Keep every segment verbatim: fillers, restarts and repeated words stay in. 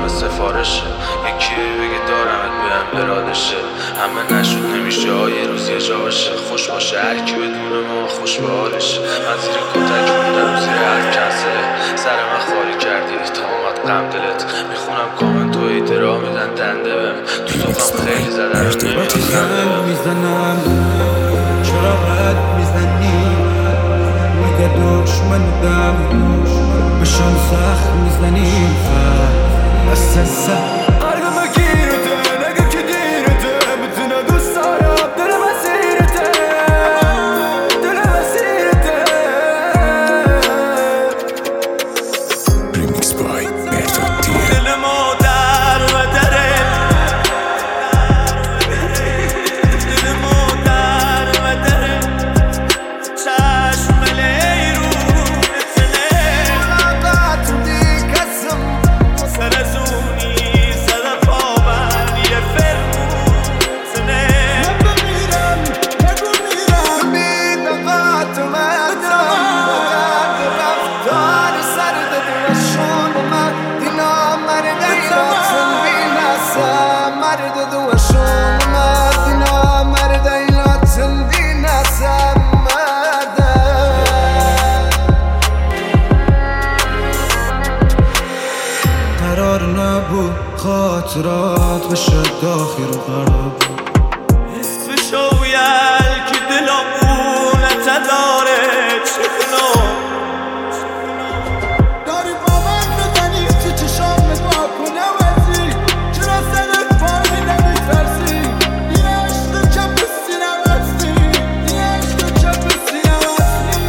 همه سفارشه، یکی بگه دارمت بهم ارادشه. همه نشد نمیشه یه روز یه جا باشه. خوش باشه هرکی بدون ما خوش به حالشه. من زیر کتک موندم زیر هر کنسله. سر من خالی کردی تا اومد غم دلت. میخونم کامنت و ایترا میدن دنده بهم. تو صفم خیلی زدن رو نمیاد خنده بهم. میزنم چرا رد میزنی میگه دشمن دم بشم سخت میزنی اصلا سخت قرار نبود خاطرات بشه داخل و قرار اسم شویل که دلمونه تداره چکنو داری با من بزنی تو چشامت با کنه وزی چرا سنت پایی نمی ترسی یه عشق که بسی نوستی یه عشق که بسی نوستی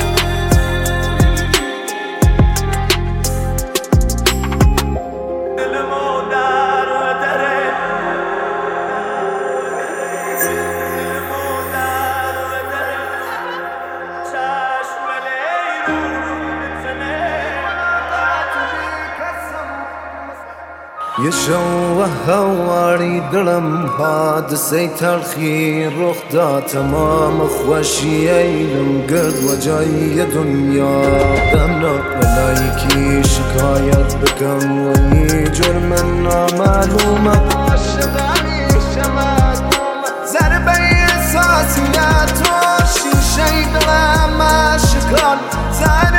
دل مادر و دره دل مادر و دره چشم لیرو بزنه یه شو و هواری دلم حادثه تلخی رخ داد تمام خوشی ایلم گرد و جای دنیا دمنا ملایکی شکایت بکن و یه جرم نامعلومه عاشقانی شمدومه ضربه احساسیت و شیشه دلم عاشقان